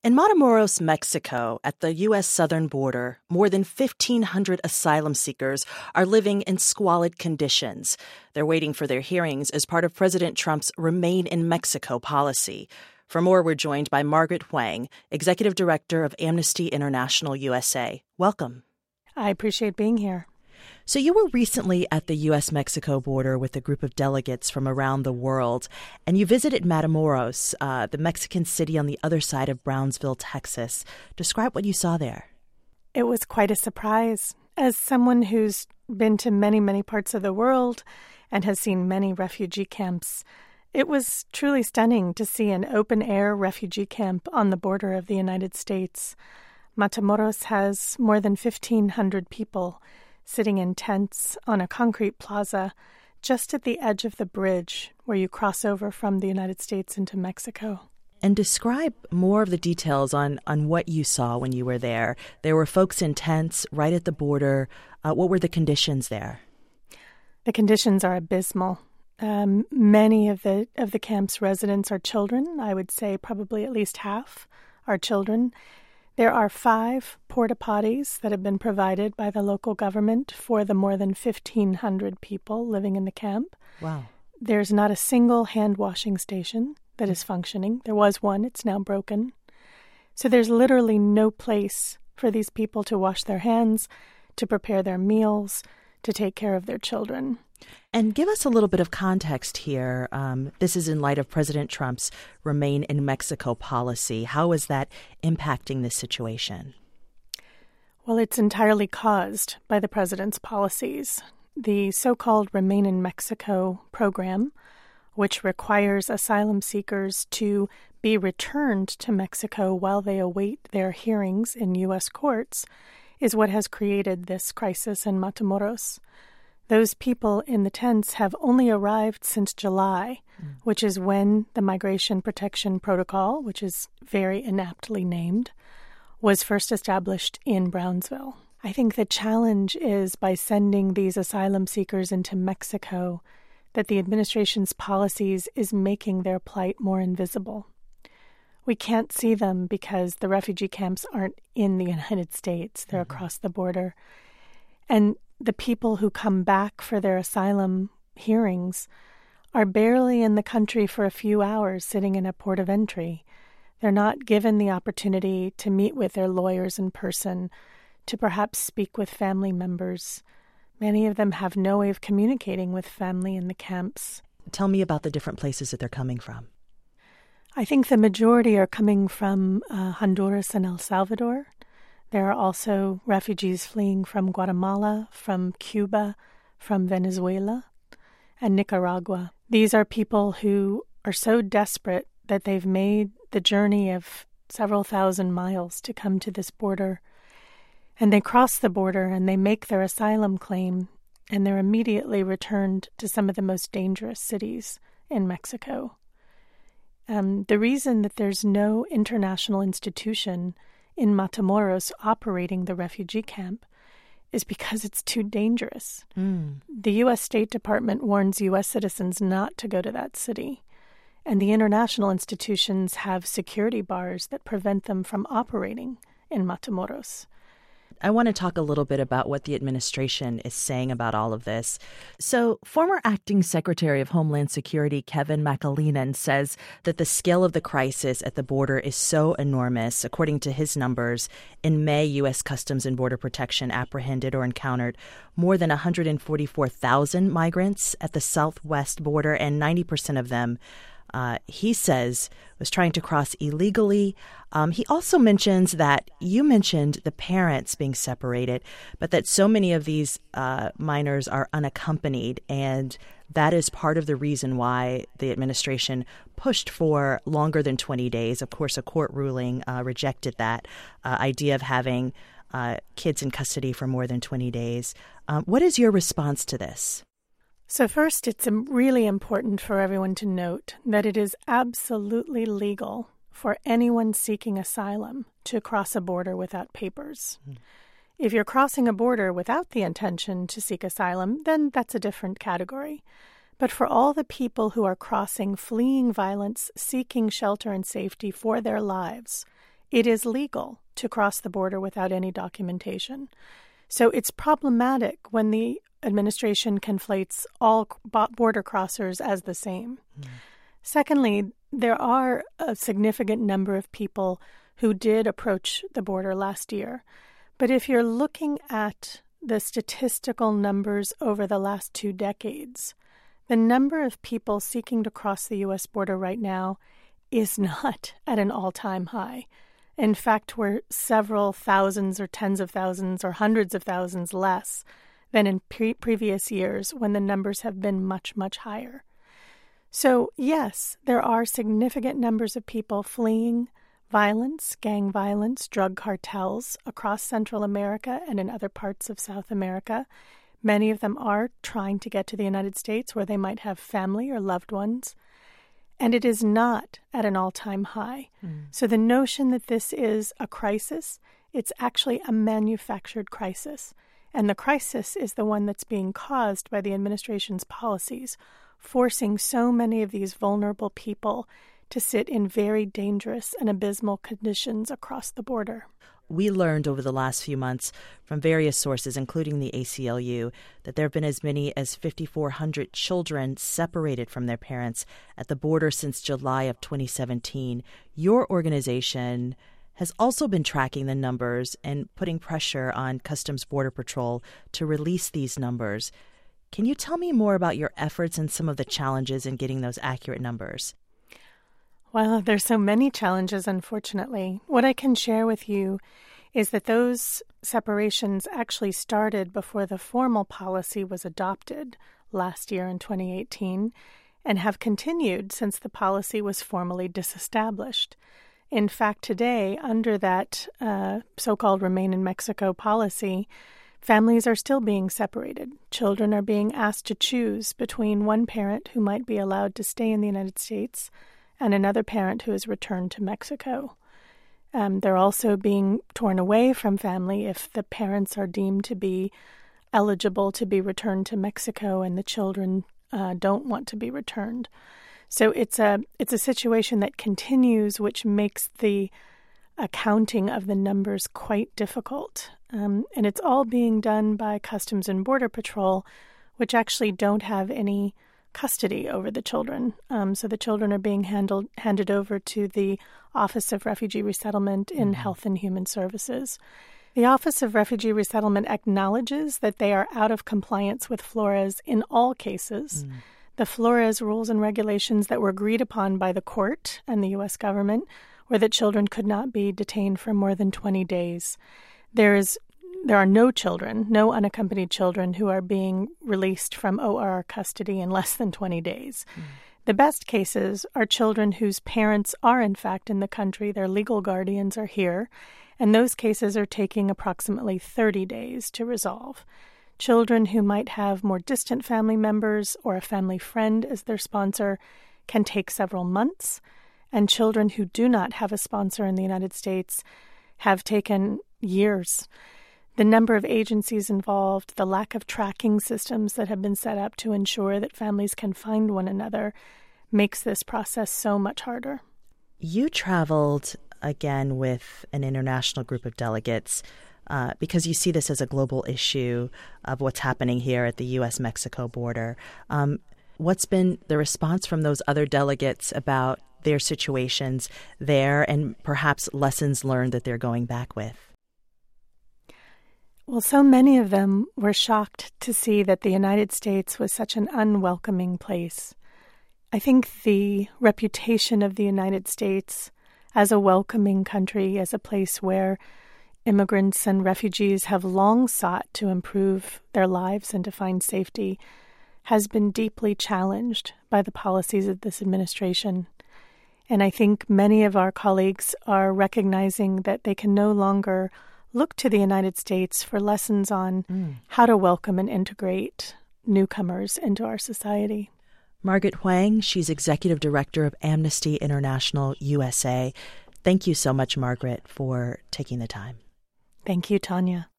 In Matamoros, Mexico, at the U.S. southern border, more than 1,500 asylum seekers are living in squalid conditions. They're waiting for their hearings as part of President Trump's Remain in Mexico policy. For more, we're joined by Margaret Huang, Executive Director of Amnesty International USA. Welcome. I appreciate being here. So you were recently at the U.S.-Mexico border with a group of delegates from around the world, and you visited Matamoros, the Mexican city on the other side of Brownsville, Texas. Describe what you saw there. It was quite a surprise. As someone who's been to many, many parts of the world and has seen many refugee camps, it was truly stunning to see an open-air refugee camp on the border of the United States. Matamoros has more than 1,500 people sitting in tents on a concrete plaza just at the edge of the bridge where you cross over from the United States into Mexico. And describe more of the details on what you saw when you were there. There were folks in tents right at the border. What were the conditions there? The conditions are abysmal. Many of the camp's residents are children. I would say probably at least half are children. There are 5 porta potties that have been provided by the local government for the more than 1,500 people living in the camp. Wow. There's not a single hand washing station that is functioning. There was one. It's now broken. So there's literally no place for these people to wash their hands, to prepare their meals, to take care of their children. And give us a little bit of context here. This is in light of President Trump's Remain in Mexico policy. How is that impacting this situation? Well, it's entirely caused by the president's policies. The so-called Remain in Mexico program, which requires asylum seekers to be returned to Mexico while they await their hearings in U.S. courts, is what has created this crisis in Matamoros. Those people in the tents have only arrived since July, which is when the Migration Protection Protocol, which is very inaptly named, was first established in Brownsville. I think the challenge is by sending these asylum seekers into Mexico that the administration's policies is making their plight more invisible. We can't see them because the refugee camps aren't in the United States. They're across the border. And the people who come back for their asylum hearings are barely in the country for a few hours sitting in a port of entry. They're not given the opportunity to meet with their lawyers in person, to perhaps speak with family members. Many of them have no way of communicating with family in the camps. Tell me about the different places that they're coming from. I think the majority are coming from Honduras and El Salvador. There are also refugees fleeing from Guatemala, from Cuba, from Venezuela, and Nicaragua. These are people who are so desperate that they've made the journey of several thousand miles to come to this border. And they cross the border and they make their asylum claim, and they're immediately returned to some of the most dangerous cities in Mexico. The reason that there's no international institution in Matamoros operating the refugee camp is because it's too dangerous. The U.S. State Department warns U.S. citizens not to go to that city, and the international institutions have security bars that prevent them from operating in Matamoros. I want to talk a little bit about what the administration is saying about all of this. So, former acting Secretary of Homeland Security Kevin McAleenan says that the scale of the crisis at the border is so enormous. According to his numbers, in May, U.S. Customs and Border Protection apprehended or encountered more than 144,000 migrants at the southwest border, and 90% of them he says, was trying to cross illegally. He also mentions that you mentioned the parents being separated, but that so many of these minors are unaccompanied, and that is part of the reason why the administration pushed for longer than 20 days. Of course, a court ruling rejected that idea of having kids in custody for more than 20 days. What is your response to this? So first, it's really important for everyone to note that it is absolutely legal for anyone seeking asylum to cross a border without papers. If you're crossing a border without the intention to seek asylum, then that's a different category. But for all the people who are crossing, fleeing violence, seeking shelter and safety for their lives, it is legal to cross the border without any documentation. So it's problematic when the administration conflates all border crossers as the same. Secondly, there are a significant number of people who did approach the border last year. But if you're looking at the statistical numbers over the last 2 decades, the number of people seeking to cross the U.S. border right now is not at an all-time high. In fact, we're several thousands or tens of thousands or hundreds of thousands less than in previous years when the numbers have been much, much higher. So, yes, there are significant numbers of people fleeing violence, gang violence, drug cartels across Central America and in other parts of South America. Many of them are trying to get to the United States where they might have family or loved ones. And it is not at an all-time high. So the notion that this is a crisis, it's actually a manufactured crisis. And the crisis is the one that's being caused by the administration's policies, forcing so many of these vulnerable people to sit in very dangerous and abysmal conditions across the border. We learned over the last few months from various sources, including the ACLU, that there have been as many as 5,400 children separated from their parents at the border since July of 2017. Your organization has also been tracking the numbers and putting pressure on Customs Border Patrol to release these numbers. Can you tell me more about your efforts and some of the challenges in getting those accurate numbers? Well, there's so many challenges, unfortunately. What I can share with you is that those separations actually started before the formal policy was adopted last year in 2018 and have continued since the policy was formally disestablished. In fact, today, under that so-called Remain in Mexico policy, families are still being separated. Children are being asked to choose between one parent who might be allowed to stay in the United States and another parent who is returned to Mexico. They're also being torn away from family if the parents are deemed to be eligible to be returned to Mexico and the children don't want to be returned. So it's a situation that continues, which makes the accounting of the numbers quite difficult. And it's all being done by Customs and Border Patrol, which actually don't have any custody over the children. So the children are being handed over to the Office of Refugee Resettlement in Health and Human Services. The Office of Refugee Resettlement acknowledges that they are out of compliance with Flores in all cases. The Flores rules and regulations that were agreed upon by the court and the U.S. government were that children could not be detained for more than 20 days. There are no children, no unaccompanied children who are being released from OR custody in less than 20 days. The best cases are children whose parents are in fact in the country, their legal guardians are here, and those cases are taking approximately 30 days to resolve. Children who might have more distant family members or a family friend as their sponsor can take several months, and children who do not have a sponsor in the United States have taken years. The number of agencies involved, the lack of tracking systems that have been set up to ensure that families can find one another makes this process so much harder. You traveled again with an international group of delegates because you see this as a global issue of what's happening here at the U.S.-Mexico border. What's been the response from those other delegates about their situations there and perhaps lessons learned that they're going back with? Well, so many of them were shocked to see that the United States was such an unwelcoming place. I think the reputation of the United States as a welcoming country, as a place where immigrants and refugees have long sought to improve their lives and to find safety, has been deeply challenged by the policies of this administration. And I think many of our colleagues are recognizing that they can no longer look to the United States for lessons on how to welcome and integrate newcomers into our society. Margaret Huang, she's Executive Director of Amnesty International USA. Thank you so much, Margaret, for taking the time. Thank you, Tanya.